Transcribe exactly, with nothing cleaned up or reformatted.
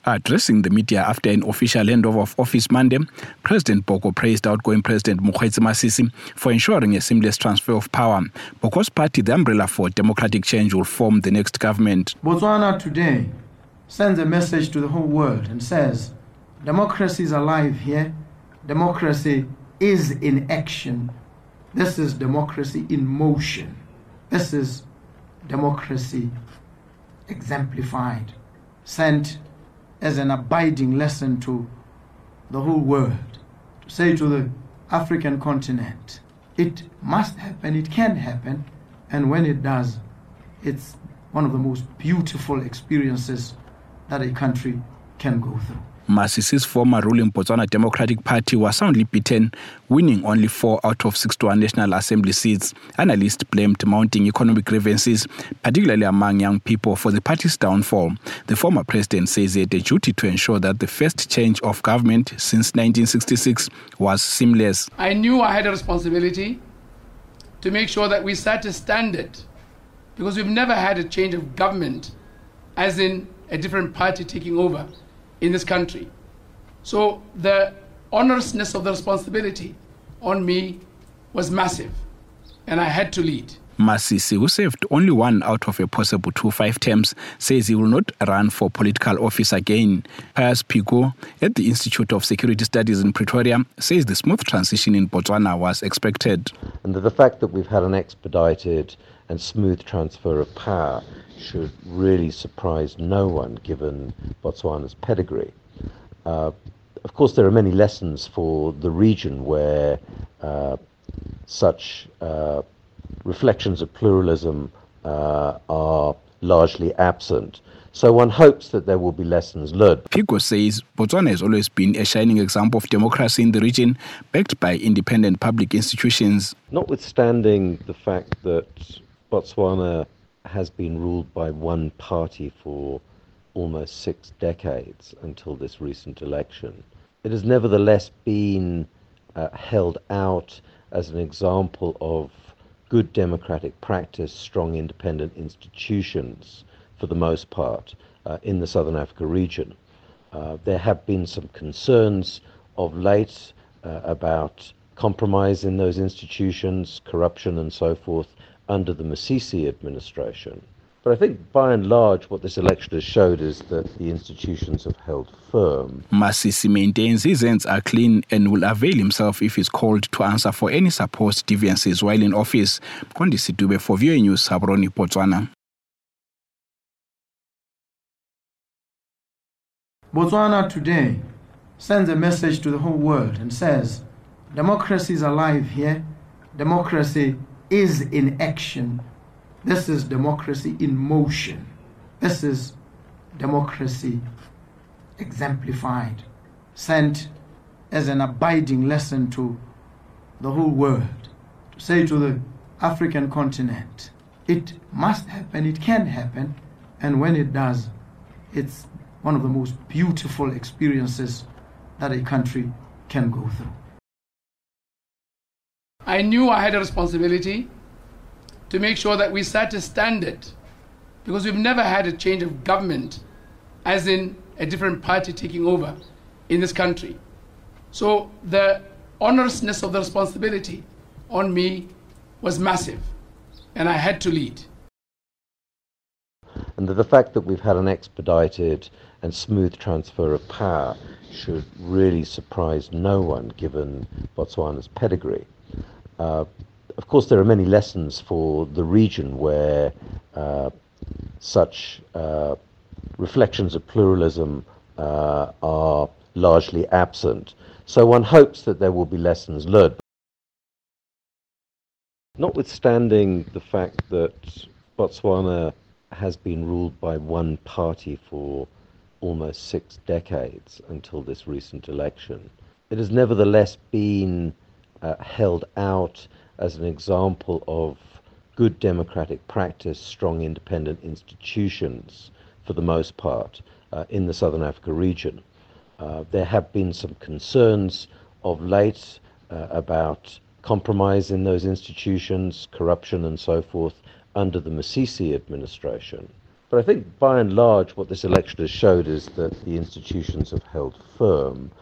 Addressing the media after an official handover of office Monday, President Boko praised outgoing President Mokgweetsi Masisi for ensuring a seamless transfer of power. Boko's party, the Umbrella for Democratic Change, will form the next government. Botswana today sends a message to the whole world and says, democracy is alive here. Democracy is in action. This is democracy in motion. This is democracy exemplified, sent as an abiding lesson to the whole world, to say to the African continent, it must happen, it can happen, and when it does, it's one of the most beautiful experiences that a country can go through. Masisi's former ruling Botswana Democratic Party was soundly beaten, winning only four out of sixty-one National Assembly seats. Analysts blamed mounting economic grievances, particularly among young people, for the party's downfall. The former president says he had a duty to ensure that the first change of government since nineteen sixty-six was seamless. I knew I had a responsibility to make sure that we set a standard, because we've never had a change of government, as in a different party taking over in this country. So the honorousness of the responsibility on me was massive, and I had to lead. Masisi, who served only one out of a possible two five terms, says he will not run for political office again. Pius Pico at the Institute of Security Studies in Pretoria says the smooth transition in Botswana was expected. And that the fact that we've had an expedited and smooth transfer of power should really surprise no one, given Botswana's pedigree. Uh, of course, there are many lessons for the region where uh, such uh, reflections of pluralism uh, are largely absent. So one hopes that there will be lessons learned. Pico says Botswana has always been a shining example of democracy in the region, backed by independent public institutions. Notwithstanding the fact that Botswana has been ruled by one party for almost six decades until this recent election, it has nevertheless been uh, held out as an example of good democratic practice, strong independent institutions for the most part uh, in the Southern Africa region. Uh, there have been some concerns of late uh, about compromise in those institutions, corruption and so forth, under the Masisi administration. But I think by and large what this election has showed is that the institutions have held firm. Masisi maintains his hands are clean and will avail himself if he's called to answer for any supposed deviances while in office. Kondi Sitube for V O A News, Gaborone, Botswana. Botswana today sends a message to the whole world and says, democracy is alive here. Democracy is in action. This is democracy in motion. This is democracy exemplified, sent as an abiding lesson to the whole world, to say to the African continent, it must happen, it can happen, and when it does, it's one of the most beautiful experiences that a country can go through. I knew I had a responsibility to make sure that we set a standard, because we've never had a change of government, as in a different party taking over in this country. So the honorousness of the responsibility on me was massive, and I had to lead. And that the fact that we've had an expedited and smooth transfer of power should really surprise no one, given Botswana's pedigree. Uh, of course, there are many lessons for the region where uh, such uh, reflections of pluralism uh, are largely absent. So one hopes that there will be lessons learned. Notwithstanding the fact that Botswana has been ruled by one party for almost six decades until this recent election, it has nevertheless been uh, held out as an example of good democratic practice, strong independent institutions for the most part uh, in the Southern Africa region. Uh, there have been some concerns of late uh, about compromise in those institutions, corruption and so forth under the Masisi administration. But I think by and large what this election has showed is that the institutions have held firm